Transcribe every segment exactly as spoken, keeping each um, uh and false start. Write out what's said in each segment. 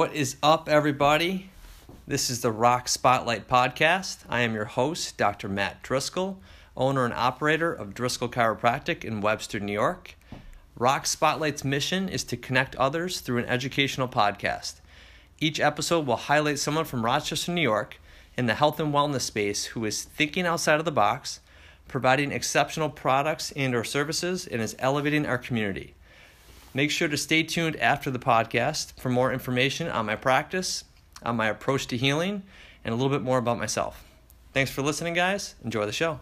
What is up, everybody? This is the Rock Spotlight Podcast. I am your host, Doctor Matt Driscoll, owner and operator of Driscoll Chiropractic in Webster, New York. Rock Spotlight's mission is to connect others through an educational podcast. Each episode will highlight someone from Rochester, New York, in the health and wellness space who is thinking outside of the box, providing exceptional products and or services, and is elevating our community. Make sure to stay tuned after the podcast for more information on my practice, on my approach to healing, and a little bit more about myself. Thanks for listening, guys. Enjoy the show.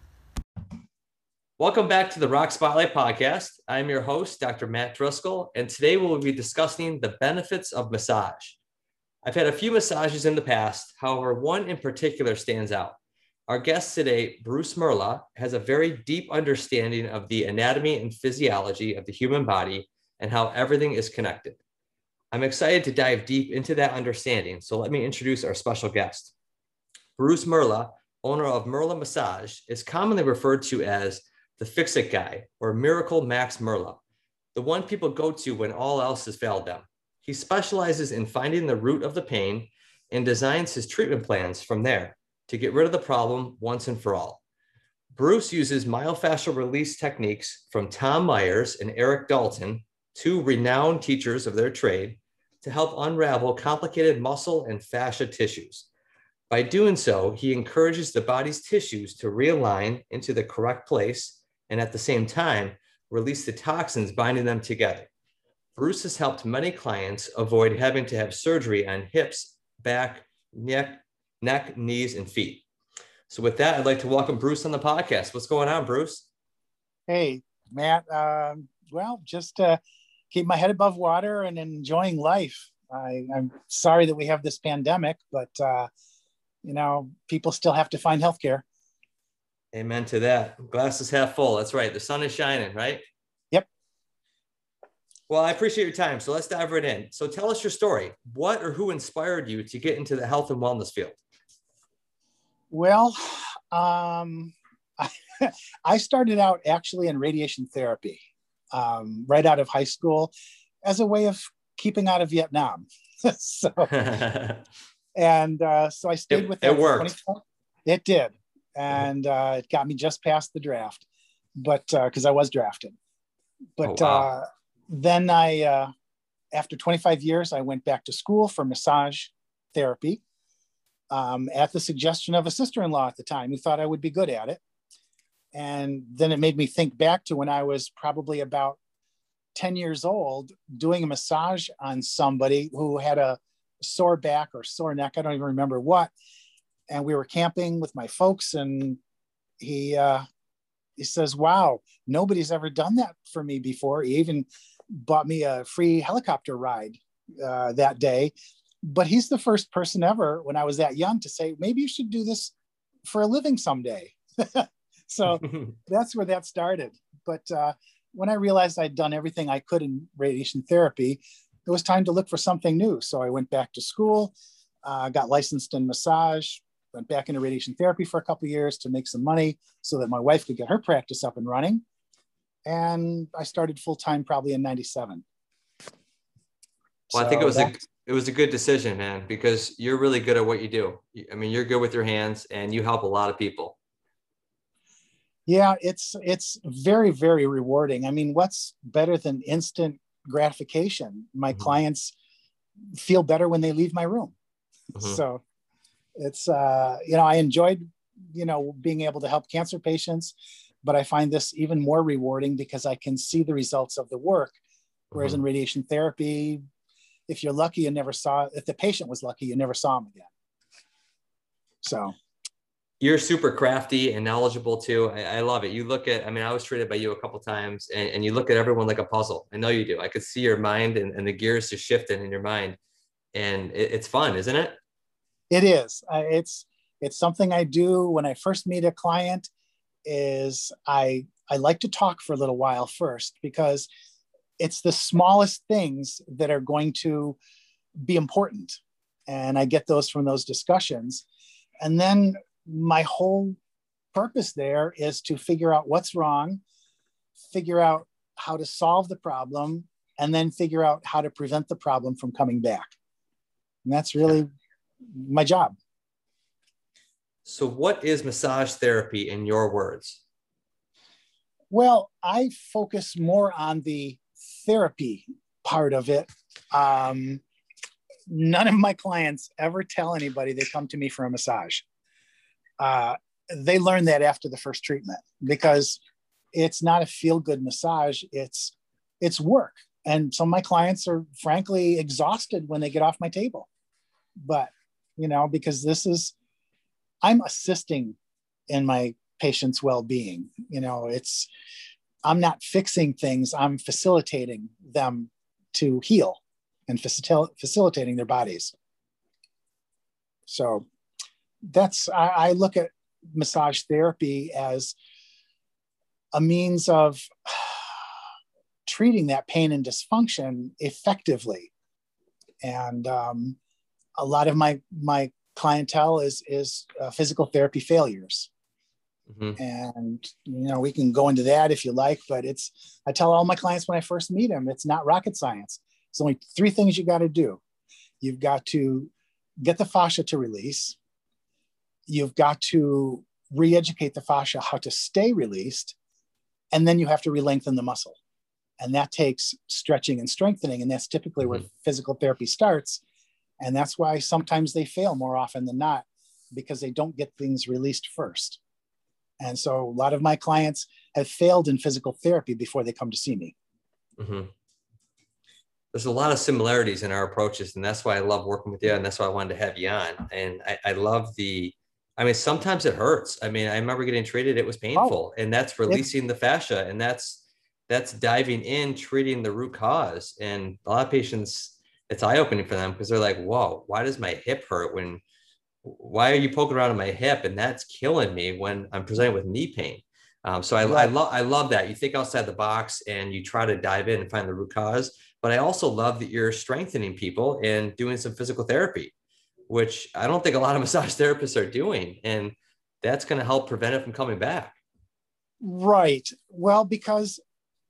Welcome back to the Rock Spotlight Podcast. I'm your host, Doctor Matt Driscoll, and today we'll be discussing the benefits of massage. I've had a few massages in the past, however, one in particular stands out. Our guest today, Bruce Merla, has a very deep understanding of the anatomy and physiology of the human body and how everything is connected. I'm excited to dive deep into that understanding, so let me introduce our special guest. Bruce Merla, owner of Merla Massage, is commonly referred to as the Fix-It Guy or Miracle Max Merla, the one people go to when all else has failed them. He specializes in finding the root of the pain and designs his treatment plans from there to get rid of the problem once and for all. Bruce uses myofascial release techniques from Tom Myers and Eric Dalton, two renowned teachers of their trade, to help unravel complicated muscle and fascia tissues. By doing so, he encourages the body's tissues to realign into the correct place and at the same time, release the toxins binding them together. Bruce has helped many clients avoid having to have surgery on hips, back, neck, neck, knees, and feet. So with that, I'd like to welcome Bruce on the podcast. What's going on, Bruce? Hey, Matt. Um, well, just uh, keep my head above water and enjoying life. I, I'm sorry that we have this pandemic, but, uh, you know, people still have to find healthcare. Amen to that. Glass is half full. That's right. The sun is shining, right? Yep. Well, I appreciate your time. So let's dive right in. So tell us your story. What or who inspired you to get into the health and wellness field? Well, um, I, I started out actually in radiation therapy um, right out of high school as a way of keeping out of Vietnam. so, and uh, so I stayed it, with that. It worked. It did. And uh, it got me just past the draft, but because uh, I was drafted. But oh, wow. uh, then I, uh, after twenty-five years, I went back to school for massage therapy um, at the suggestion of a sister-in-law at the time who thought I would be good at it. And then it made me think back to when I was probably about ten years old, doing a massage on somebody who had a sore back or sore neck. I don't even remember what. And we were camping with my folks, and he uh, he says, wow, nobody's ever done that for me before. He even bought me a free helicopter ride uh, that day. But he's the first person ever when I was that young to say, maybe you should do this for a living someday. So that's where that started. But uh, when I realized I'd done everything I could in radiation therapy, it was time to look for something new. So I went back to school, uh, got licensed in massage, went back into radiation therapy for a couple of years to make some money so that my wife could get her practice up and running. And I started full-time probably in ninety-seven. Well, so I think it was a it was a good decision, man, because you're really good at what you do. I mean, you're good with your hands and you help a lot of people. Yeah, it's it's very, very rewarding. I mean, what's better than instant gratification? My mm-hmm. clients feel better when they leave my room. Mm-hmm. So it's, uh, you know, I enjoyed, you know, being able to help cancer patients, but I find this even more rewarding because I can see the results of the work. Whereas mm-hmm. in radiation therapy, if you're lucky, you never saw, if the patient was lucky, you never saw him again. So. You're super crafty and knowledgeable too. I, I love it. You look at, I mean, I was treated by you a couple of times and, and you look at everyone like a puzzle. I know you do. I could see your mind and, and the gears just shifting in your mind. And it, it's fun, isn't it? It is. Uh, it's it's something I do when I first meet a client. Is I I like to talk for a little while first because it's the smallest things that are going to be important, and I get those from those discussions. And then my whole purpose there is to figure out what's wrong, figure out how to solve the problem, and then figure out how to prevent the problem from coming back. And that's really my job. So what is massage therapy in your words? Well, I focus more on the therapy part of it. Um, none of my clients ever tell anybody they come to me for a massage. Uh, they learn that after the first treatment, because it's not a feel-good massage. It's, it's work. And some of my clients are frankly exhausted when they get off my table. But, you know, because this is, I'm assisting in my patient's well-being. You know, it's, I'm not fixing things. I'm facilitating them to heal and facil- facilitating their bodies. So that's, I, I look at massage therapy as a means of treating that pain and dysfunction effectively. And um, a lot of my, my clientele is, is uh, physical therapy failures. Mm-hmm. And, you know, we can go into that if you like, but it's, I tell all my clients when I first meet them, it's not rocket science. It's only three things you got to do. You've got to get the fascia to release. You've got to re-educate the fascia how to stay released. And then you have to re-lengthen the muscle. And that takes stretching and strengthening. And that's typically mm-hmm. where physical therapy starts. And that's why sometimes they fail more often than not, because they don't get things released first. And so a lot of my clients have failed in physical therapy before they come to see me. Mm-hmm. There's a lot of similarities in our approaches, and that's why I love working with you. And that's why I wanted to have you on. And I, I love the, I mean, sometimes it hurts. I mean, I remember getting treated, it was painful, oh, and that's releasing the fascia, and that's, that's diving in, treating the root cause. And a lot of patients, it's eye-opening for them, because they're like, whoa, why does my hip hurt when, why are you poking around in my hip? And that's killing me when I'm presenting with knee pain. Um, so I, right. I love, I love that you think outside the box and you try to dive in and find the root cause. But I also love that you're strengthening people and doing some physical therapy, which I don't think a lot of massage therapists are doing. And that's going to help prevent it from coming back. Right. Well, because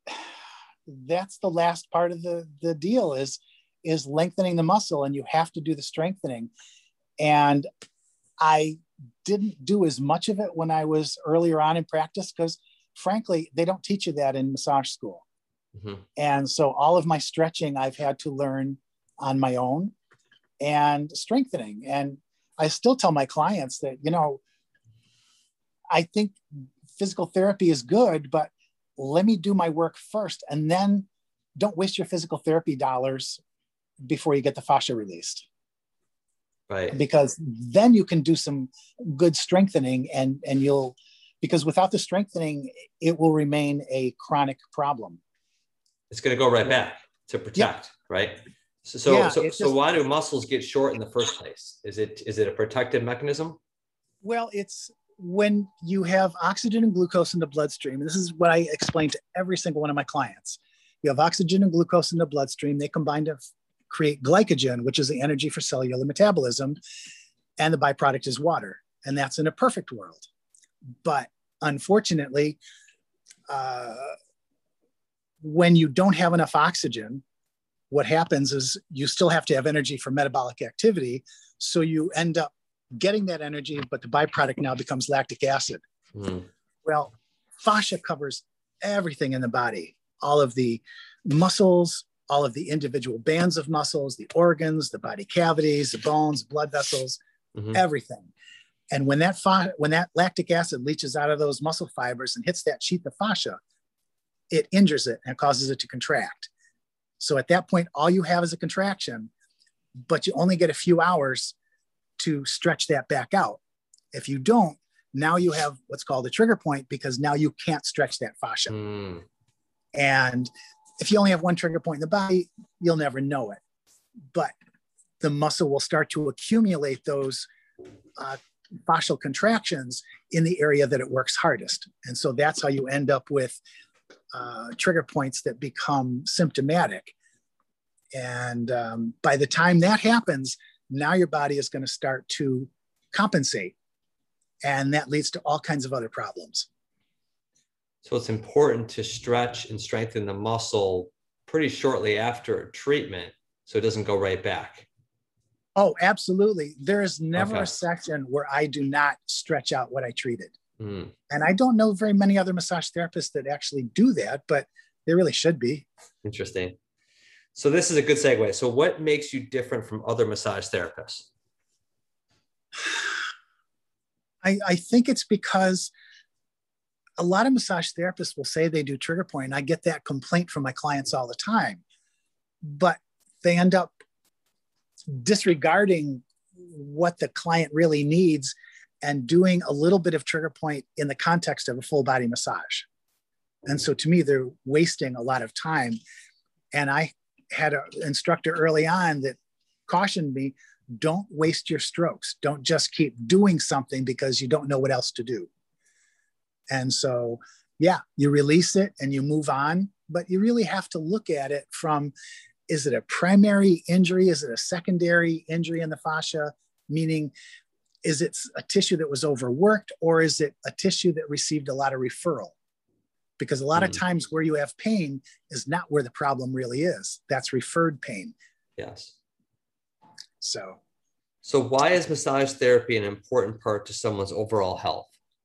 that's the last part of the, the deal is, is lengthening the muscle, and you have to do the strengthening. And I didn't do as much of it when I was earlier on in practice, because frankly, they don't teach you that in massage school. Mm-hmm. And so all of my stretching I've had to learn on my own, and strengthening. And I still tell my clients that, you know, I think physical therapy is good, but let me do my work first, and then don't waste your physical therapy dollars before you get the fascia released. Right. Because then you can do some good strengthening, and, and you'll, because without the strengthening, it will remain a chronic problem. It's going to go right back to protect, yep. right? So, so, yeah, so, so just, why do muscles get short in the first place? Is it, is it a protective mechanism? Well, it's when you have oxygen and glucose in the bloodstream, and this is what I explain to every single one of my clients. You have oxygen and glucose in the bloodstream. They combine to create glycogen, which is the energy for cellular metabolism, and the byproduct is water. And that's in a perfect world. But unfortunately, uh, when you don't have enough oxygen, what happens is you still have to have energy for metabolic activity. So you end up getting that energy, but the byproduct now becomes lactic acid. Mm. Well, fascia covers everything in the body, all of the muscles, all of the individual bands of muscles, the organs, the body cavities, the bones, blood vessels, mm-hmm. everything. And when that, fa- when that lactic acid leaches out of those muscle fibers and hits that sheath of fascia, it injures it and causes it to contract. So at that point, all you have is a contraction, but you only get a few hours to stretch that back out. If you don't, now you have what's called a trigger point, because now you can't stretch that fascia. Mm. And if you only have one trigger point in the body, you'll never know it. But the muscle will start to accumulate those uh, fascial contractions in the area that it works hardest. And so that's how you end up with uh, trigger points that become symptomatic. And um, by the time that happens, now your body is going to start to compensate. And that leads to all kinds of other problems. So it's important to stretch and strengthen the muscle pretty shortly after treatment, so it doesn't go right back. Oh, absolutely. There is never Okay. a section where I do not stretch out what I treated. Mm, And I don't know very many other massage therapists that actually do that, but they really should be. interesting. So this is a good segue. So what makes you different from other massage therapists? I, I think it's because a lot of massage therapists will say they do trigger point, and I get that complaint from my clients all the time, but they end up disregarding what the client really needs and doing a little bit of trigger point in the context of a full body massage. And so to me, they're wasting a lot of time. And I had an instructor early on that cautioned me, don't waste your strokes. Don't just keep doing something because you don't know what else to do. And so, yeah, you release it and you move on, but you really have to look at it from, is it a primary injury? Is it a secondary injury in the fascia? Meaning, is it a tissue that was overworked, or is it a tissue that received a lot of referral? Because a lot mm. of times where you have pain is not where the problem really is. That's referred pain. Yes. So, so why is massage therapy an important part to someone's overall health?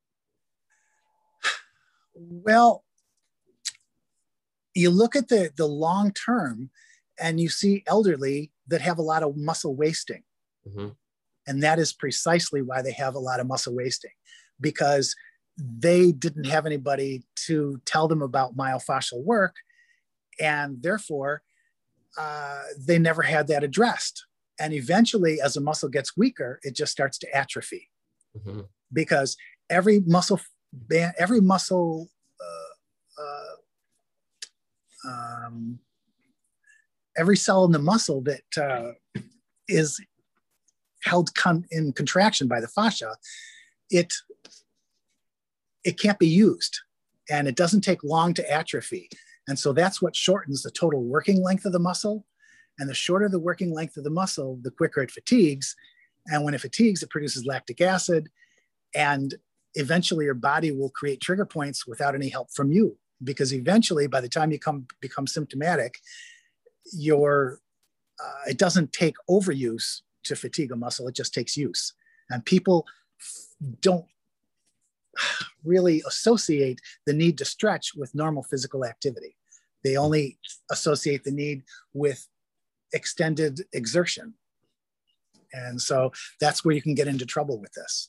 Well, you look at the, the long term and you see elderly that have a lot of muscle wasting. Mm-hmm. And that is precisely why they have a lot of muscle wasting, because they didn't have anybody to tell them about myofascial work. And therefore, uh, they never had that addressed. And eventually, as a muscle gets weaker, it just starts to atrophy. Mm-hmm. Because every muscle, every muscle, uh, uh, um, every cell in the muscle that uh, is held con- in contraction by the fascia, it it can't be used, and it doesn't take long to atrophy. And so that's what shortens the total working length of the muscle. And the shorter the working length of the muscle, the quicker it fatigues. And when it fatigues, it produces lactic acid. And eventually your body will create trigger points without any help from you. Because eventually, by the time you come become symptomatic, your uh, it doesn't take overuse to fatigue a muscle, it just takes use. And people don't really associate the need to stretch with normal physical activity. They only associate the need with extended exertion. And so that's where you can get into trouble with this.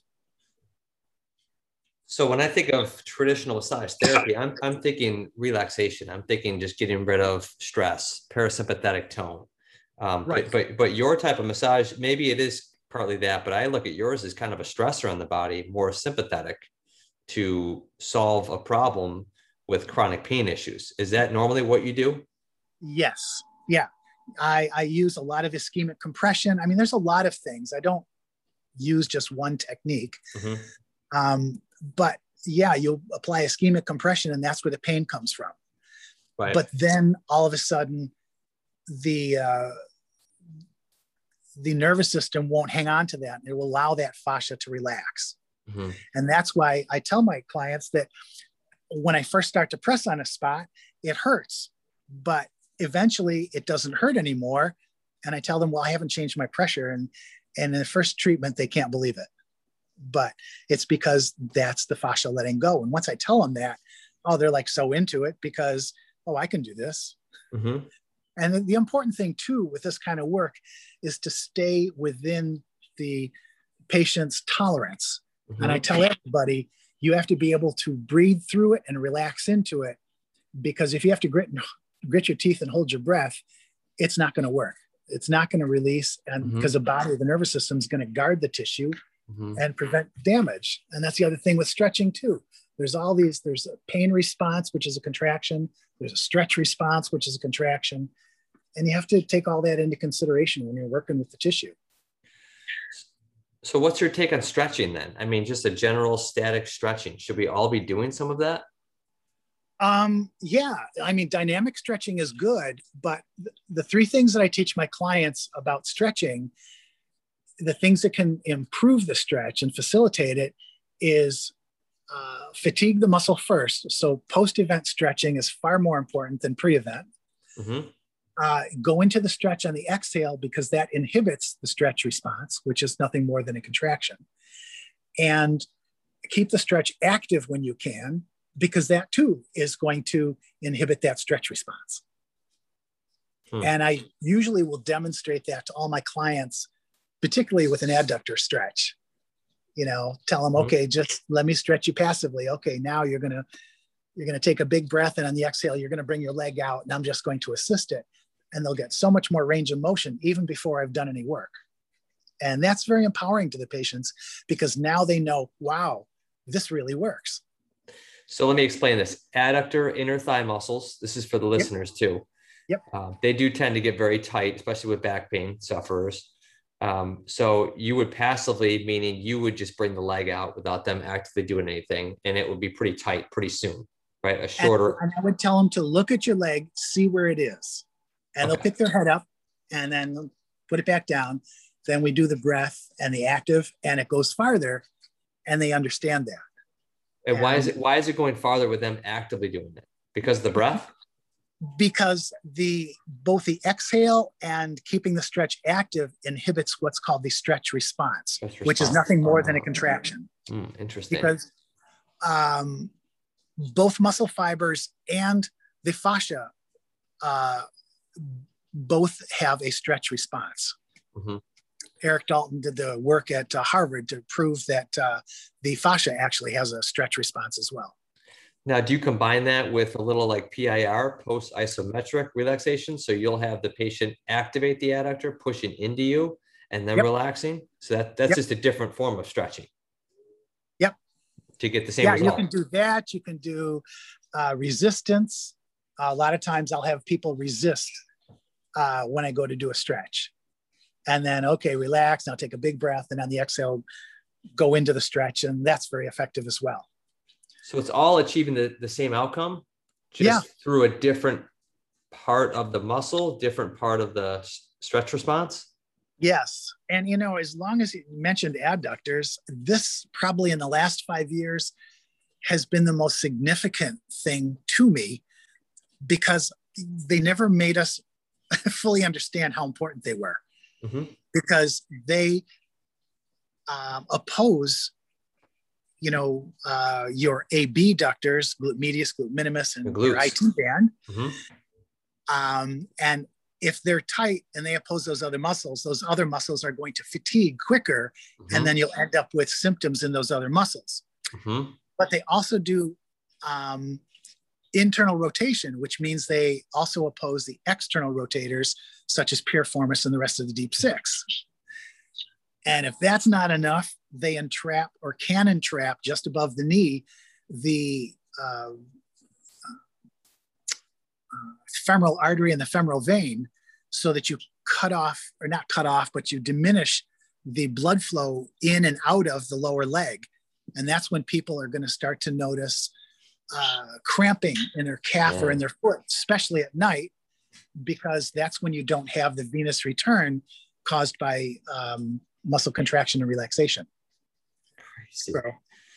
So when I think of traditional massage therapy, I'm, I'm thinking relaxation. I'm thinking just getting rid of stress, parasympathetic tone. Um, right. But, but, but your type of massage, maybe it is partly that, but I look at yours as kind of a stressor on the body, more sympathetic to solve a problem with chronic pain issues. Is that normally what you do? Yes. Yeah. I, I use a lot of ischemic compression. I mean, there's a lot of things. I don't use just one technique. Mm-hmm. Um, but yeah, you'll apply ischemic compression and that's where the pain comes from. Right. But then all of a sudden, the uh, the nervous system won't hang on to that. It will allow that fascia to relax. Mm-hmm. And that's why I tell my clients that when I first start to press on a spot, it hurts, but eventually it doesn't hurt anymore. And I tell them, well, I haven't changed my pressure. And, and in the first treatment, they can't believe it. But it's because that's the fascia letting go. And once I tell them that, oh, they're like so into it because, oh, I can do this. Mm-hmm. And the important thing too, with this kind of work is to stay within the patient's tolerance. Mm-hmm. And I tell everybody, you have to be able to breathe through it and relax into it, because if you have to grit, grit your teeth and hold your breath, it's not going to work. It's not going to release. And because mm-hmm. the body, the nervous system is going to guard the tissue mm-hmm. and prevent damage. And that's the other thing with stretching too. There's all these, there's a pain response, which is a contraction. There's a stretch response, which is a contraction. And you have to take all that into consideration when you're working with the tissue. So what's your take on stretching then? I mean, just a general static stretching. Should we all be doing some of that? Um, yeah, I mean, dynamic stretching is good, but th- the three things that I teach my clients about stretching, the things that can improve the stretch and facilitate it is uh, fatigue the muscle first. So post-event stretching is far more important than pre-event. Mm-hmm. uh, go into the stretch on the exhale because that inhibits the stretch response, which is nothing more than a contraction. And keep the stretch active when you can, because that too is going to inhibit that stretch response. Hmm. And I usually will demonstrate that to all my clients, particularly with an adductor stretch. You know, tell them, mm-hmm. okay, just let me stretch you passively. Okay, now you're gonna you're gonna take a big breath, and on the exhale, you're gonna bring your leg out, and I'm just going to assist it. And they'll get so much more range of motion even before I've done any work. And that's very empowering to the patients because now they know, wow, this really works. So let me explain this. Adductor inner thigh muscles, this is for the listeners yep. too. Yep. Uh, they do tend to get very tight, especially with back pain sufferers. Um, so you would passively, meaning you would just bring the leg out without them actively doing anything, and it would be pretty tight pretty soon, right? A shorter. And, and I would tell them to look at your leg, see where it is. And okay. they'll pick their head up and then put it back down. Then we do the breath and the active, and it goes farther, and they understand that. And, and why is it why is it going farther with them actively doing it? Because of the breath? Because the both the exhale and keeping the stretch active inhibits what's called the stretch response, stretch response. Which is nothing more than a contraction. Mm, interesting. Because um, both muscle fibers and the fascia uh, both have a stretch response. Mm-hmm. Eric Dalton did the work at uh, Harvard to prove that uh, the fascia actually has a stretch response as well. Now, do you combine that with a little like P I R, post-isometric relaxation? So you'll have the patient activate the adductor, pushing into you, and then yep. relaxing. So that, that's yep. just a different form of stretching. Yep. To get the same yeah, result. You can do that. You can do uh, resistance. Uh, a lot of times I'll have people resist uh, when I go to do a stretch. And then, okay, relax. Now take a big breath. And on the exhale, go into the stretch. And that's very effective as well. So it's all achieving the, the same outcome, just yeah. through a different part of the muscle, different part of the stretch response? Yes. And, you know, as long as you mentioned adductors, this probably in the last five years has been the most significant thing to me because they never made us fully understand how important they were. Mm-hmm. Because they um, oppose you know, uh, your A B ductors, glute medius, glute minimus, and your I T band. Mm-hmm. Um, and if they're tight and they oppose those other muscles, those other muscles are going to fatigue quicker, mm-hmm. and then you'll end up with symptoms in those other muscles. Mm-hmm. But they also do um, internal rotation, which means they also oppose the external rotators, such as piriformis and the rest of the deep six. And if that's not enough, they entrap or can entrap just above the knee the uh, uh, femoral artery and the femoral vein so that you cut off, or not cut off, but you diminish the blood flow in and out of the lower leg. And that's when people are going to start to notice uh, cramping in their calf yeah. or in their foot, especially at night, because that's when you don't have the venous return caused by um, muscle contraction and relaxation. Crazy. So,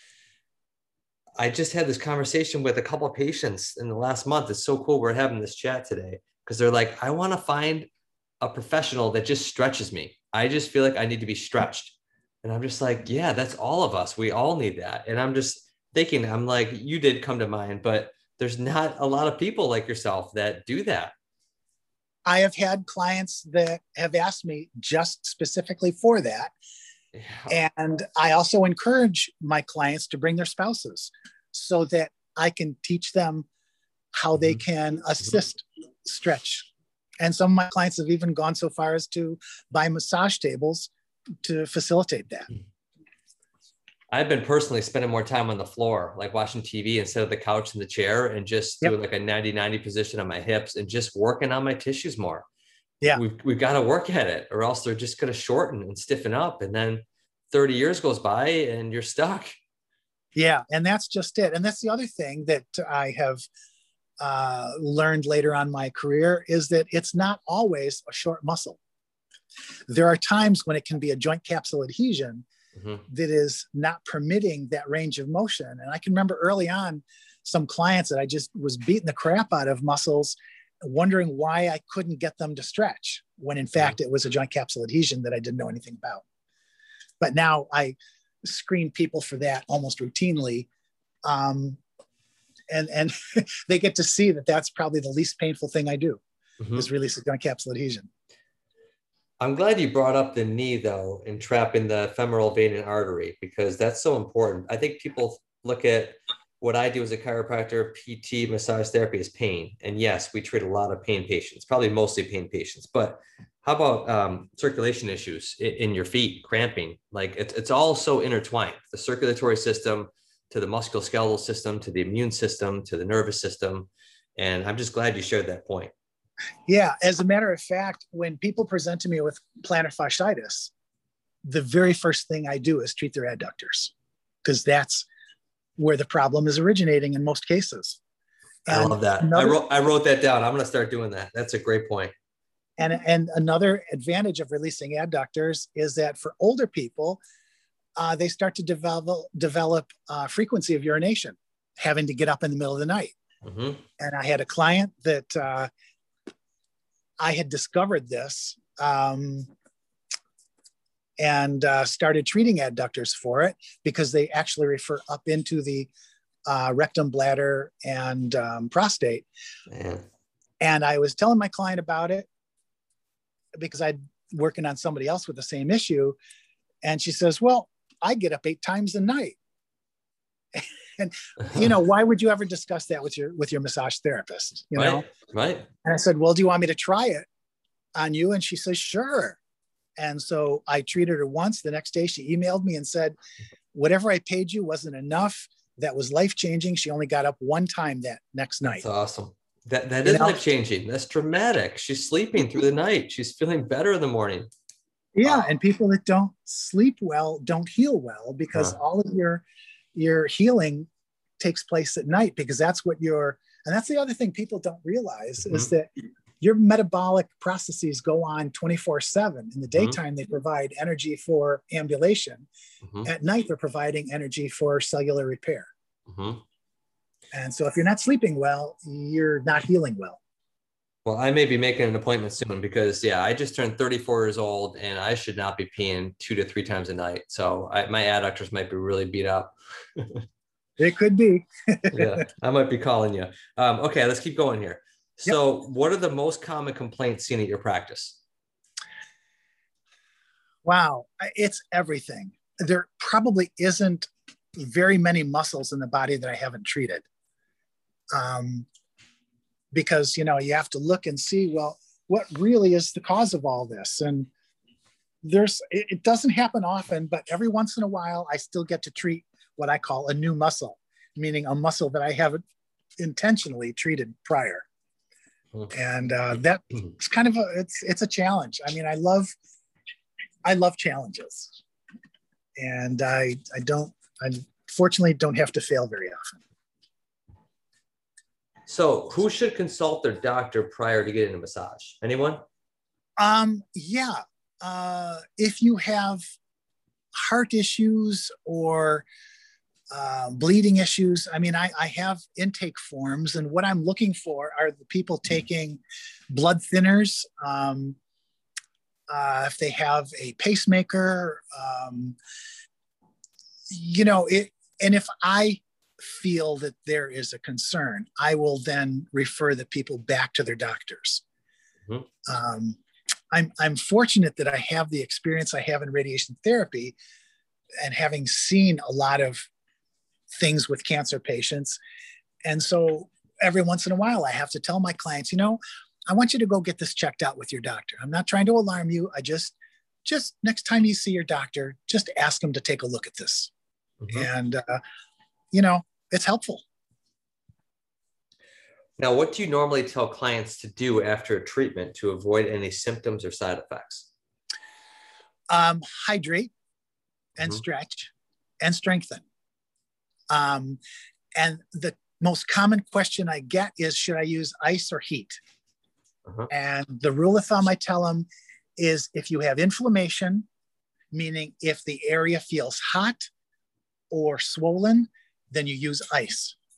I just had this conversation with a couple of patients in the last month. It's so cool we're having this chat today because they're like, I want to find a professional that just stretches me. I just feel like I need to be stretched. And I'm just like, yeah, that's all of us. We all need that. And I'm just thinking, I'm like, you did come to mind, but there's not a lot of people like yourself that do that. I have had clients that have asked me just specifically for that. Yeah. And I also encourage my clients to bring their spouses so that I can teach them how mm-hmm. they can assist mm-hmm. stretch. And some of my clients have even gone so far as to buy massage tables to facilitate that. I've been personally spending more time on the floor, like watching T V instead of the couch and the chair, and just yep. doing like a ninety ninety position on my hips and just working on my tissues more. Yeah. We've, we've got to work at it, or else they're just going to shorten and stiffen up. And then thirty years goes by and you're stuck. Yeah. And that's just it. And that's the other thing that I have uh, learned later on in my career is that it's not always a short muscle. There are times when it can be a joint capsule adhesion mm-hmm. that is not permitting that range of motion. And I can remember early on some clients that I just was beating the crap out of muscles, wondering why I couldn't get them to stretch when in fact it was a joint capsule adhesion that I didn't know anything about. But now I screen people for that almost routinely. Um, and and they get to see that that's probably the least painful thing I do, mm-hmm. is release a joint capsule adhesion. I'm glad you brought up the knee though, and trapping the femoral vein and artery, because that's so important. I think people look at what I do as a chiropractor, P T, massage therapy as pain. And yes, we treat a lot of pain patients, probably mostly pain patients, but how about um, circulation issues in, in your feet, cramping? Like it's, it's all so intertwined, the circulatory system to the musculoskeletal system, to the immune system, to the nervous system. And I'm just glad you shared that point. Yeah, as a matter of fact, when people present to me with plantar fasciitis, the very first thing I do is treat their adductors, because that's where the problem is originating in most cases. And I love that. Another, I wrote I wrote that down. I'm going to start doing that. That's a great point. And, and another advantage of releasing adductors is that for older people, uh, they start to develop, develop uh, frequency of urination, having to get up in the middle of the night. Mm-hmm. And I had a client that uh, I had discovered this um, and uh, started treating adductors for it, because they actually refer up into the uh, rectum, bladder, and um, prostate. Man. And I was telling my client about it because I'm working on somebody else with the same issue. And she says, well, I get up eight times a night. And, you know, why would you ever discuss that with your, with your massage therapist? You know? Right, right. And I said, well, do you want me to try it on you? And she says, sure. And so I treated her once. The next day she emailed me and said, whatever I paid you wasn't enough. That was life-changing. She only got up one time that next night. That's awesome. That, that is life-changing. That's dramatic. She's sleeping through the night. She's feeling better in the morning. Yeah. Wow. And people that don't sleep well don't heal well, because huh. all of your, your healing takes place at night, because that's what your, and that's the other thing people don't realize mm-hmm. is that your metabolic processes go on twenty-four seven. In the daytime, mm-hmm. they provide energy for ambulation. Mm-hmm. At night, they're providing energy for cellular repair. Mm-hmm. And so if you're not sleeping well, you're not healing well. Well, I may be making an appointment soon, because yeah, I just turned thirty-four years old and I should not be peeing two to three times a night. So I, my adductors might be really beat up. It could be. Yeah, I might be calling you. Um, okay, let's keep going here. So yep. What are the most common complaints seen at your practice? Wow, it's everything. There probably isn't very many muscles in the body that I haven't treated. Um, because, you know, you have to look and see, well, what really is the cause of all this? And there's, it, it doesn't happen often, but every once in a while, I still get to treat what I call a new muscle, meaning a muscle that I haven't intentionally treated prior. And uh, that it's kind of a, it's, it's a challenge. I mean, I love, I love challenges, and I, I don't, I fortunately don't have to fail very often. So who should consult their doctor prior to getting a massage? Anyone? Um, yeah. Uh, if you have heart issues or uh, bleeding issues, I mean, I, I have intake forms, and what I'm looking for are the people taking blood thinners, um, uh, if they have a pacemaker, um, you know, it, and if I feel that there is a concern, I will then refer the people back to their doctors. Mm-hmm. Um, I'm, I'm fortunate that I have the experience I have in radiation therapy, and having seen a lot of things with cancer patients. And so every once in a while, I have to tell my clients, you know, I want you to go get this checked out with your doctor. I'm not trying to alarm you. I just, just next time you see your doctor, just ask them to take a look at this. Mm-hmm. And, uh, you know, it's helpful. Now, what do you normally tell clients to do after a treatment to avoid any symptoms or side effects? Um, hydrate and mm-hmm. stretch and strengthen. Um, and the most common question I get is, should I use ice or heat? Uh-huh. And the rule of thumb I tell them is, if you have inflammation, meaning if the area feels hot or swollen, then you use ice.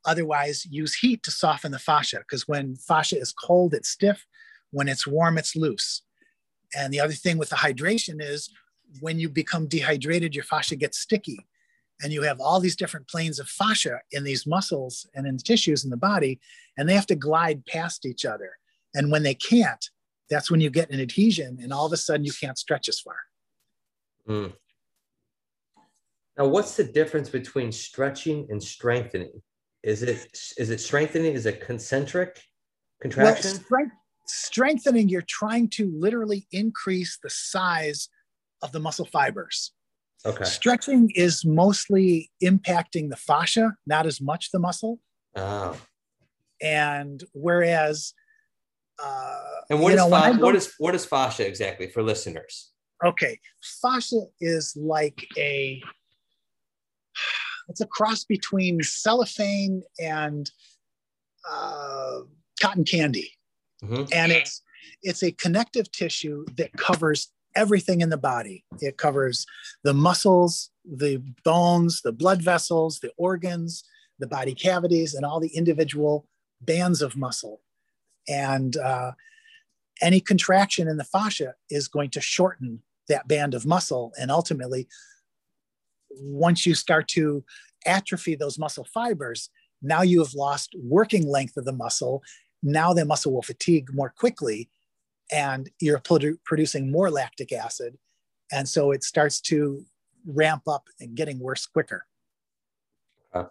Otherwise, use heat to soften the fascia, because when fascia is cold, it's stiff. When it's warm, it's loose. And the other thing with the hydration is when you become dehydrated, your fascia gets sticky. And you have all these different planes of fascia in these muscles and in the tissues in the body, and they have to glide past each other. And when they can't, that's when you get an adhesion, and all of a sudden you can't stretch as far. Mm. Now, what's the difference between stretching and strengthening? Is it is it strengthening? Is it concentric contraction? Well, strength, strengthening, you're trying to literally increase the size of the muscle fibers. Okay. Stretching is mostly impacting the fascia, not as much the muscle. Oh. And whereas, uh, and what you is know, fa- go, what is what is fascia exactly for listeners? Okay, fascia is like a it's a cross between cellophane and uh, cotton candy, mm-hmm. and it's it's a connective tissue that covers everything in the body. It covers the muscles, the bones, the blood vessels, the organs, the body cavities, and all the individual bands of muscle. And uh, any contraction in the fascia is going to shorten that band of muscle. And ultimately, once you start to atrophy those muscle fibers, now you have lost working length of the muscle. Now the muscle will fatigue more quickly, and you're produ- producing more lactic acid. And so it starts to ramp up and getting worse quicker. Uh,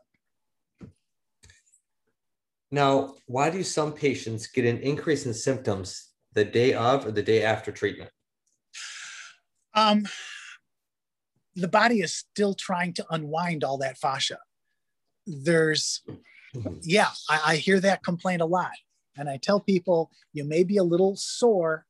now, why do some patients get an increase in symptoms the day of or the day after treatment? Um, the body is still trying to unwind all that fascia. There's, yeah, I, I hear that complaint a lot. And I tell people, you may be a little sore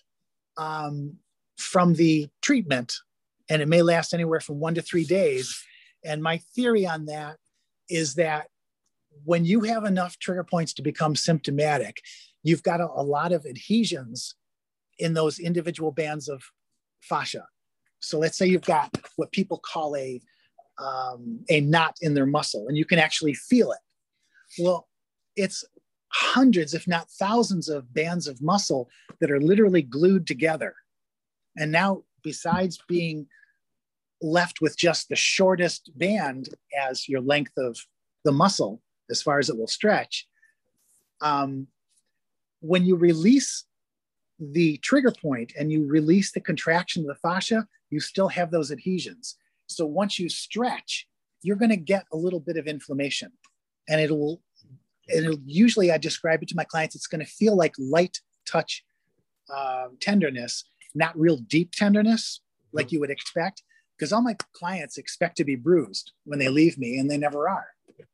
um, from the treatment, and it may last anywhere from one to three days. And my theory on that is that when you have enough trigger points to become symptomatic, you've got a, a lot of adhesions in those individual bands of fascia. So let's say you've got what people call a, um, a knot in their muscle, and you can actually feel it. Well, it's hundreds, if not thousands of bands of muscle that are literally glued together. And now, besides being left with just the shortest band as your length of the muscle, as far as it will stretch, um, when you release the trigger point and you release the contraction of the fascia, you still have those adhesions. So once you stretch, you're going to get a little bit of inflammation, and it'll And it'll, usually I describe it to my clients, it's going to feel like light touch uh, tenderness, not real deep tenderness like you would expect, because all my clients expect to be bruised when they leave me, and they never are,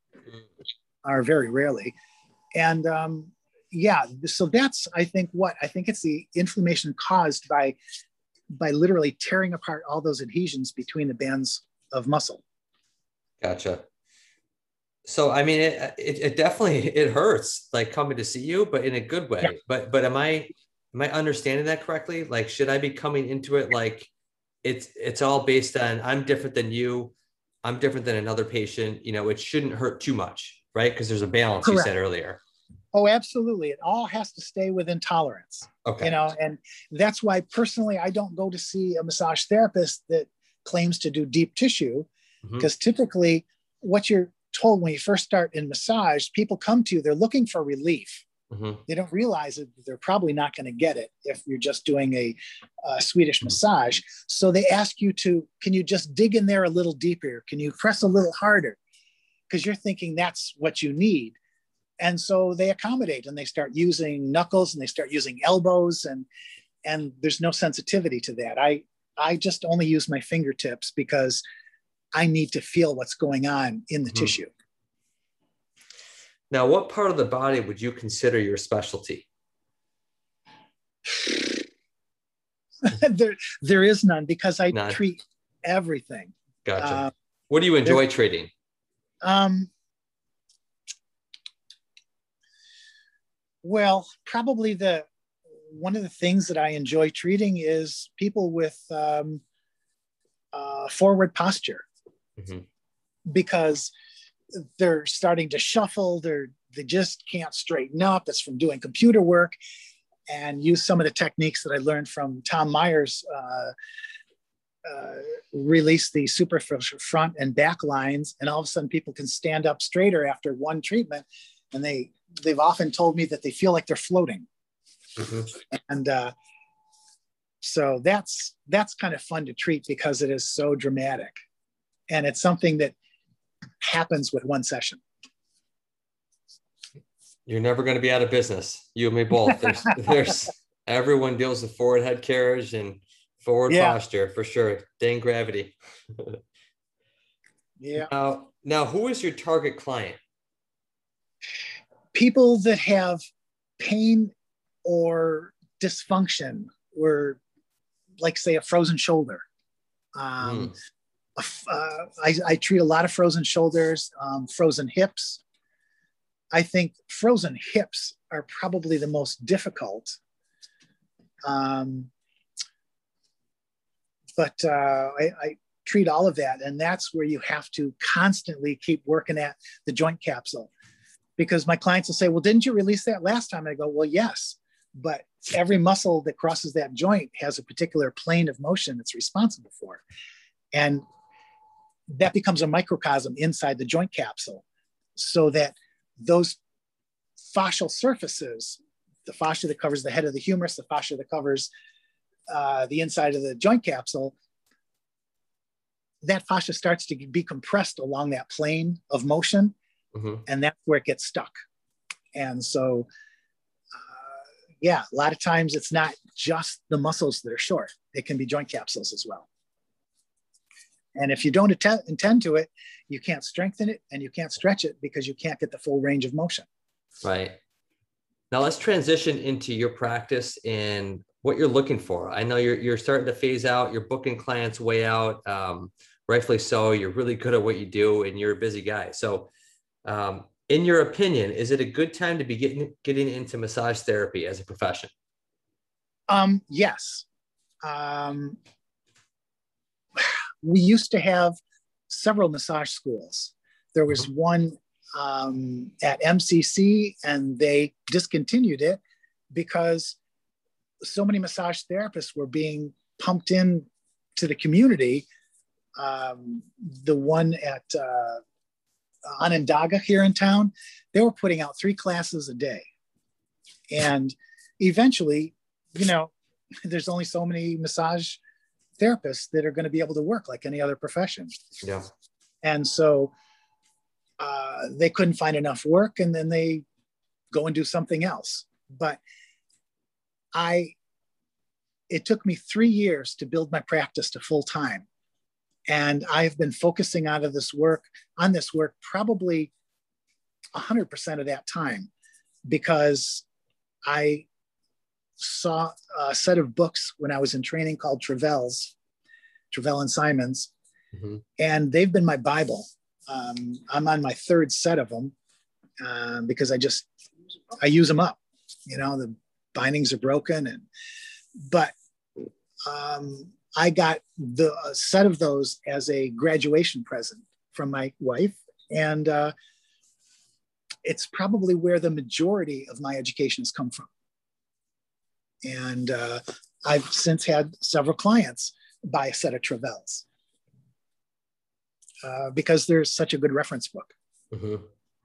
or very rarely. And um, yeah, so that's, I think what, I think it's the inflammation caused by, by literally tearing apart all those adhesions between the bands of muscle. Gotcha. So, I mean, it, it, it definitely, it hurts like coming to see you, but in a good way. Yeah. But, but am I, am I understanding that correctly? Like, should I be coming into it like it's, it's all based on, I'm different than you, I'm different than another patient, you know, it shouldn't hurt too much, right? Because there's a balance. Correct. You said earlier. Oh, absolutely. It all has to stay within tolerance. Okay. You know, and that's why personally, I don't go to see a massage therapist that claims to do deep tissue, because mm-hmm. typically what you're told when you first start in massage, people come to you, they're looking for relief. Mm-hmm. They don't realize that they're probably not going to get it if you're just doing a, a Swedish mm-hmm. massage. So they ask you to, can you just dig in there a little deeper? Can you press a little harder? Because you're thinking that's what you need. And so they accommodate, and they start using knuckles, and they start using elbows, and and there's no sensitivity to that. I I just only use my fingertips because I need to feel what's going on in the mm-hmm. tissue. Now, what part of the body would you consider your specialty? there, there is none, because I none. treat everything. Gotcha. Uh, what do you enjoy treating? Um, well, probably the one of the things that I enjoy treating is people with um, uh, forward posture. Mm-hmm. Because they're starting to shuffle. They're, they just can't straighten up. It's from doing computer work, and use some of the techniques that I learned from Tom Myers, uh, uh, release the superficial front and back lines. And all of a sudden people can stand up straighter after one treatment. And they, they've often told me that they feel like they're floating. Mm-hmm. And uh, so that's, that's kind of fun to treat because it is so dramatic. And it's something that happens with one session. You're never going to be out of business. You and me both. There's, there's everyone deals with forward head carriage and forward yeah. posture for sure. Dang gravity. Yeah. Now, now, who is your target client? People that have pain or dysfunction, or like say a frozen shoulder. Um, mm. uh, I, I treat a lot of frozen shoulders, um, frozen hips. I think frozen hips are probably the most difficult. Um, but uh, I, I treat all of that. And that's where you have to constantly keep working at the joint capsule. Because my clients will say, well, didn't you release that last time? I go, well, yes. But every muscle that crosses that joint has a particular plane of motion it's responsible for. And that becomes a microcosm inside the joint capsule, so that those fascial surfaces, the fascia that covers the head of the humerus, the fascia that covers uh, the inside of the joint capsule, that fascia starts to be compressed along that plane of motion. Mm-hmm. And that's where it gets stuck. And so, uh, yeah, a lot of times it's not just the muscles that are short. It can be joint capsules as well. And if you don't attend, intend to it, you can't strengthen it and you can't stretch it because you can't get the full range of motion. Right. Now let's transition into your practice and what you're looking for. I know you're, you're starting to phase out, you're booking clients way out, um, rightfully so. You're really good at what you do and you're a busy guy. So um, in your opinion, is it a good time to be getting, getting into massage therapy as a profession? Um, yes. Um, we used to have several massage schools. There was one um, at M C C, and they discontinued it because so many massage therapists were being pumped in to the community. Um, the one at uh, Onondaga here in town, they were putting out three classes a day. And eventually, you know, there's only so many massage therapists that are going to be able to work like any other profession. Yeah. And so uh, they couldn't find enough work, and then they go and do something else. But I, it took me three years to build my practice to full time. And I've been focusing out of this work, on this work, probably one hundred percent of that time, because I saw a set of books when I was in training called Travell's, Travell and Simons, mm-hmm. and they've been my Bible. Um, I'm on my third set of them um, because I just, I use them up. You know, the bindings are broken, and but um, I got the a set of those as a graduation present from my wife, and uh, it's probably where the majority of my education has come from. And uh, I've since had several clients buy a set of Travell's uh, because there's such a good reference book. Mm-hmm.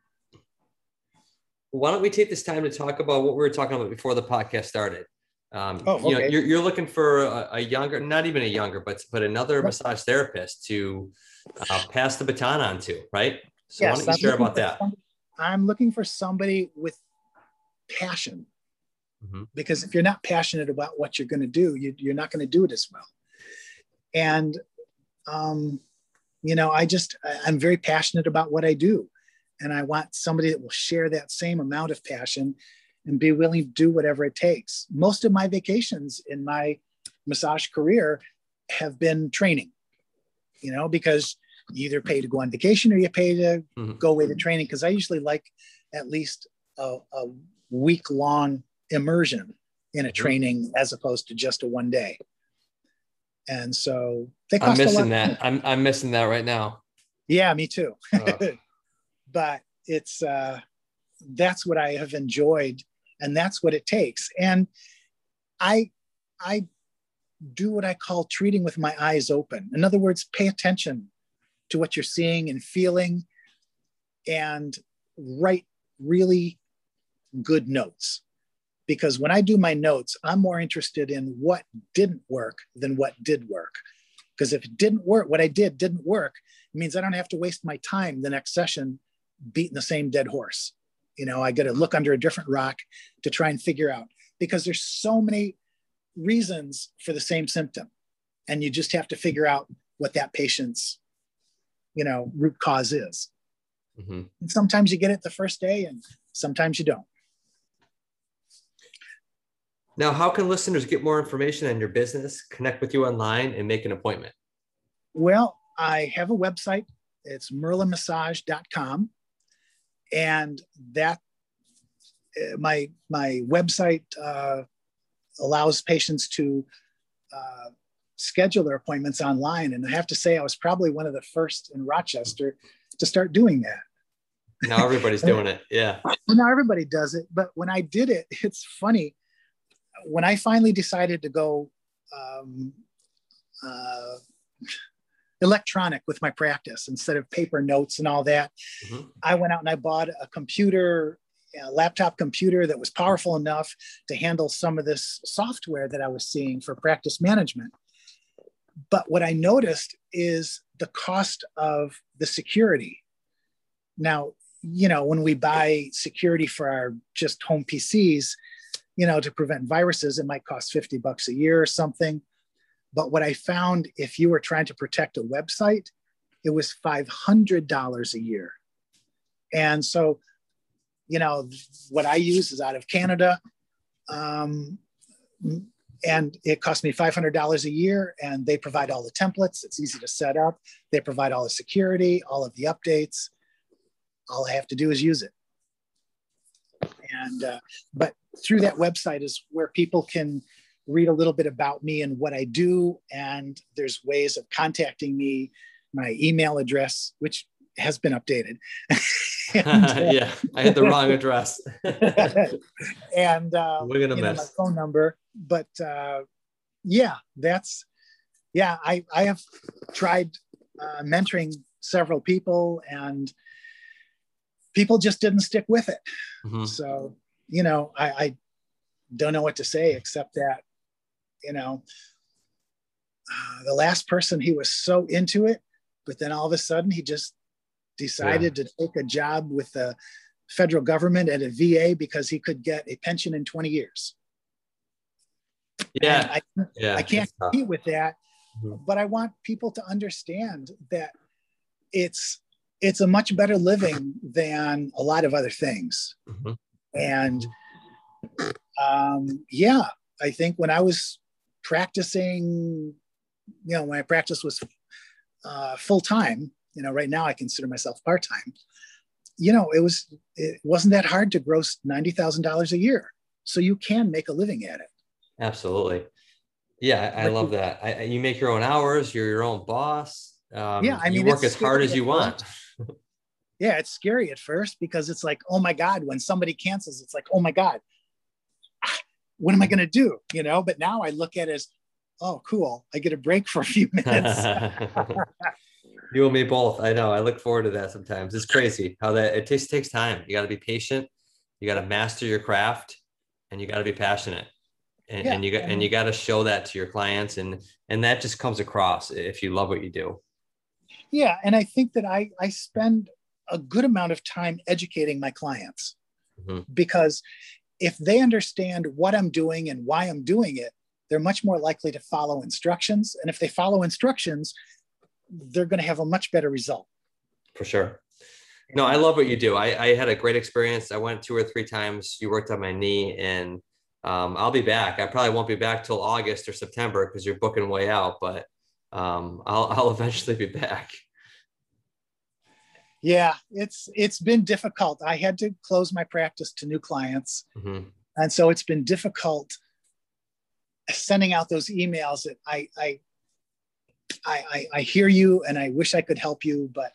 Why don't we take this time to talk about what we were talking about before the podcast started? Um, oh, okay. You know, you're, you're looking for a, a younger, not even a younger, but but another right. massage therapist to uh, pass the baton on to, right? So yes, why don't you I'm share about that? Somebody, I'm looking for somebody with passion. Mm-hmm. Because if you're not passionate about what you're going to do, you, you're not going to do it as well. And, um, you know, I just, I'm very passionate about what I do. And I want somebody that will share that same amount of passion and be willing to do whatever it takes. Most of my vacations in my massage career have been training, you know, because you either pay to go on vacation or you pay to mm-hmm. go away to training. Because I usually like at least a, a week long immersion in a training as opposed to just a one day. And so they cost I'm missing a lot that. I'm I'm missing that right now. Yeah, me too. uh. but it's, uh, that's what I have enjoyed, and that's what it takes. And I, I do what I call treating with my eyes open. In other words, pay attention to what you're seeing and feeling, and write really good notes. Because when I do my notes, I'm more interested in what didn't work than what did work. Because if it didn't work, what I did didn't work, it means I don't have to waste my time the next session beating the same dead horse. You know, I got to look under a different rock to try and figure out, because there's so many reasons for the same symptom. And you just have to figure out what that patient's, you know, root cause is. Mm-hmm. And sometimes you get it the first day and sometimes you don't. Now, how can listeners get more information on your business, connect with you online, and make an appointment? Well, I have a website. It's merlin massage dot com. And that, my, my website uh, allows patients to uh, schedule their appointments online. And I have to say, I was probably one of the first in Rochester to start doing that. Now everybody's doing it. Yeah. Well, now everybody does it. But when I did it, it's funny. When I finally decided to go um, uh, electronic with my practice instead of paper notes and all that, mm-hmm. I went out and I bought a computer, a laptop computer that was powerful enough to handle some of this software that I was seeing for practice management. But what I noticed is the cost of the security. Now, you know, when we buy security for our just home P Cs, you know, to prevent viruses, it might cost fifty bucks a year or something. But what I found, if you were trying to protect a website, it was five hundred dollars a year. And so, you know, what I use is out of Canada. Um, and it cost me five hundred dollars a year, and they provide all the templates. It's easy to set up. They provide all the security, all of the updates. All I have to do is use it. And, uh, but through that website is where people can read a little bit about me and what I do. And there's ways of contacting me, my email address, which has been updated. and, uh, yeah, I had the wrong address. and uh, We're gonna you miss know, my phone number. But uh, yeah, that's, yeah, I, I have tried uh, mentoring several people, and people just didn't stick with it. Mm-hmm. So, you know, I, I don't know what to say except that, you know, uh, the last person, he was so into it, but then all of a sudden he just decided yeah. to take a job with the federal government at a V A because he could get a pension in twenty years. Yeah. I, yeah. I can't compete with that, mm-hmm. but I want people to understand that it's, it's a much better living than a lot of other things. Mm-hmm. And um, yeah, I think when I was practicing, you know, when my practice was uh, full-time, you know, right now I consider myself part-time, you know, it was, it wasn't that hard to gross ninety thousand dollars a year. So you can make a living at it. Absolutely. Yeah. I, I love that. I, you make your own hours, you're your own boss. Um, yeah. I mean, you work as hard as you want. Yeah. It's scary at first because it's like, oh my God, when somebody cancels, it's like, oh my God, what am I going to do? You know, but now I look at it as, oh, cool. I get a break for a few minutes. You and me both. I know. I look forward to that sometimes. It's crazy how that it takes, takes time. You got to be patient. You got to master your craft, and you got to be passionate. And, yeah, and you got, and you got to show that to your clients. And, and that just comes across if you love what you do. Yeah. And I think that I, I spend a good amount of time educating my clients, mm-hmm. because if they understand what I'm doing and why I'm doing it, they're much more likely to follow instructions. And if they follow instructions, they're going to have a much better result. For sure. No, I love what you do. I, I had a great experience. I went two or three times. You worked on my knee, and um, I'll be back. I probably won't be back till August or September because you're booking way out, but um, I'll, I'll eventually be back. Yeah, it's, it's been difficult. I had to close my practice to new clients. Mm-hmm. And so it's been difficult sending out those emails that I, I, I, I hear you and I wish I could help you, but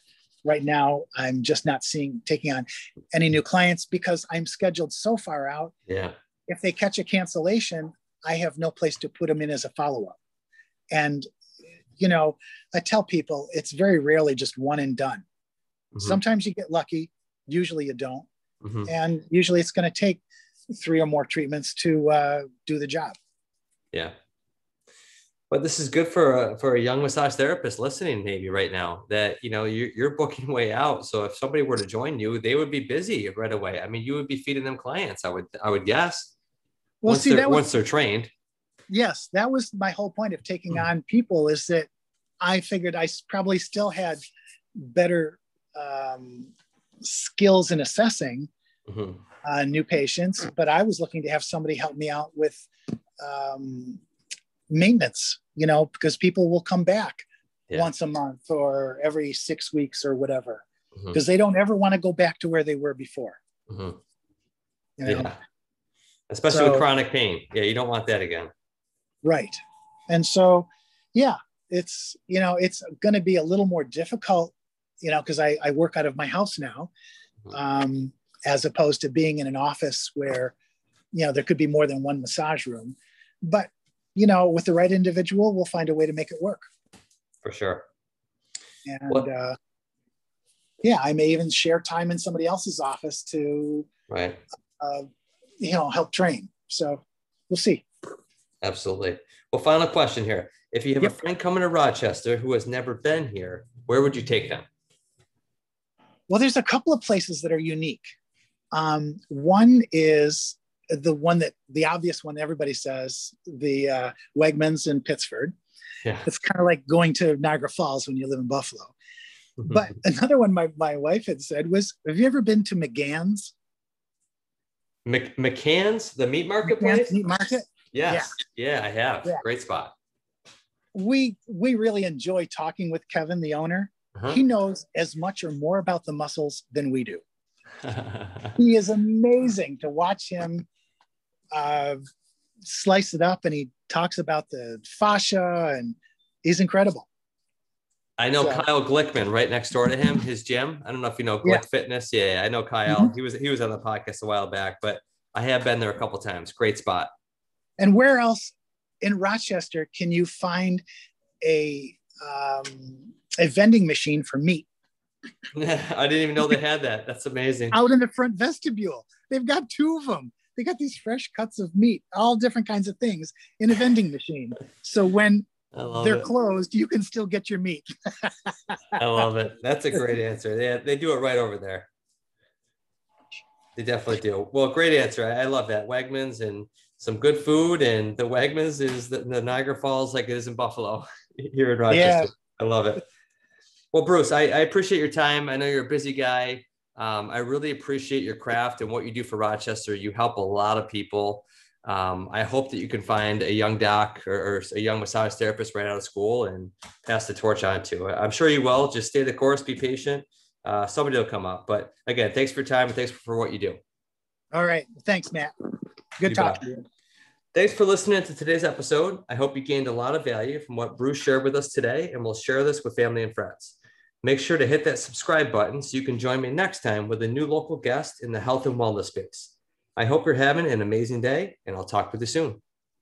right now I'm just not seeing taking on any new clients because I'm scheduled so far out. Yeah. If they catch a cancellation, I have no place to put them in as a follow-up. And, you know, I tell people it's very rarely just one and done. Mm-hmm. Sometimes you get lucky. Usually you don't. Mm-hmm. And usually it's going to take three or more treatments to uh, do the job. Yeah. But this is good for a, for a young massage therapist listening maybe right now that, you know, you're, you're booking way out. So if somebody were to join you, they would be busy right away. I mean, you would be feeding them clients, I would, I would guess. Well, once, see, they're, that was, once they're trained. Yes. That was my whole point of taking mm-hmm. on people is that I figured I probably still had better um, skills in assessing mm-hmm. uh, new patients, but I was looking to have somebody help me out with um, maintenance, you know, because people will come back yeah. once a month or every six weeks or whatever, because mm-hmm. they don't ever want to go back to where they were before. Mm-hmm. You know? Yeah. Especially so, with chronic pain. Yeah. You don't want that again. Right. And so, yeah, it's, you know, it's going to be a little more difficult, you know, because I, I work out of my house now, mm-hmm. um, as opposed to being in an office where, you know, there could be more than one massage room, but you know, with the right individual, we'll find a way to make it work. For sure. And uh, yeah, I may even share time in somebody else's office to, right. uh, you know, help train. So we'll see. Absolutely. Well, final question here. If you have yep. a friend coming to Rochester who has never been here, where would you take them? Well, there's a couple of places that are unique. Um, one is the one that the obvious one everybody says, the uh, Wegmans in Pittsford. Yeah. It's kind of like going to Niagara Falls when you live in Buffalo. Mm-hmm. But another one my, my wife had said was, have you ever been to McGann's? Mc, McCann's, the meat market place? Meat market? Yes. Yeah, yeah I have. Yeah. Great spot. We, we really enjoy talking with Kevin, the owner. Uh-huh. He knows as much or more about the muscles than we do. He is amazing to watch him uh, slice it up, and he talks about the fascia, and he's incredible. I know so, Kyle Glickman right next door to him, his gym. I don't know if you know Glick yeah. Fitness. Yeah, I know Kyle. Mm-hmm. He was he was on the podcast a while back, but I have been there a couple times. Great spot. And where else in Rochester can you find a um, a vending machine for meat? I didn't even know they had that. That's amazing. Out in the front vestibule. They've got two of them. They got these fresh cuts of meat, all different kinds of things in a vending machine. So when they're it. closed, you can still get your meat. I love it. That's a great answer. They, they do it right over there. They definitely do. Well, great answer. I, I love that. Wegmans and some good food. And the Wegmans is the, the Niagara Falls like it is in Buffalo here in Rochester. Yeah. I love it. Well, Bruce, I, I appreciate your time. I know you're a busy guy. Um, I really appreciate your craft and what you do for Rochester. You help a lot of people. Um, I hope that you can find a young doc or, or a young massage therapist right out of school and pass the torch on to. I'm sure you will. Just stay the course, be patient. Uh, somebody will come up. But again, thanks for your time and thanks for what you do. All right. Thanks, Matt. Good talking to you. Thanks for listening to today's episode. I hope you gained a lot of value from what Bruce shared with us today, and we'll share this with family and friends. Make sure to hit that subscribe button so you can join me next time with a new local guest in the health and wellness space. I hope you're having an amazing day, and I'll talk with you soon.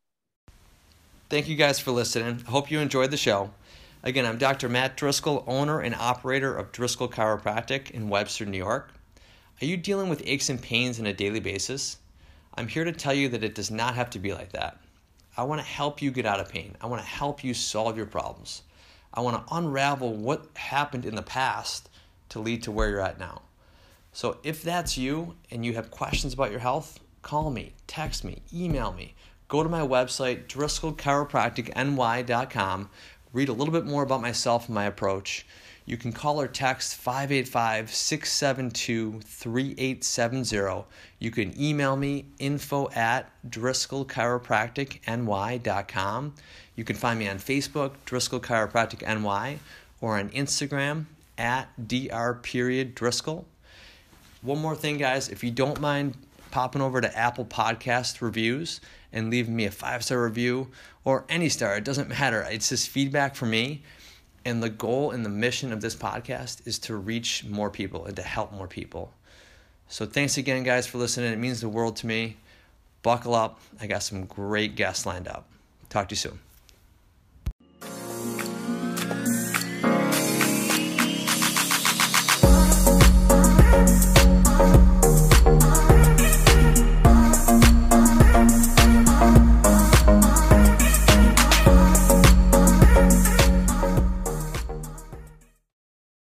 Thank you guys for listening. I hope you enjoyed the show. Again, I'm Doctor Matt Driscoll, owner and operator of Driscoll Chiropractic in Webster, New York. Are you dealing with aches and pains on a daily basis? I'm here to tell you that it does not have to be like that. I want to help you get out of pain. I want to help you solve your problems. I want to unravel what happened in the past to lead to where you're at now. So if that's you and you have questions about your health, call me, text me, email me. Go to my website, Driscoll Chiropractic N Y dot com. Read a little bit more about myself and my approach. You can call or text five eight five, six seven two, three eight seven zero. You can email me, info at Driscoll Chiropractic N Y dot com. You can find me on Facebook, Driscoll Chiropractic N Y, or on Instagram at Dr. period Driscoll. One more thing, guys, if you don't mind popping over to Apple Podcast reviews and leaving me a five-star review or any star, it doesn't matter. It's just feedback for me. And the goal and the mission of this podcast is to reach more people and to help more people. So thanks again, guys, for listening. It means the world to me. Buckle up. I got some great guests lined up. Talk to you soon.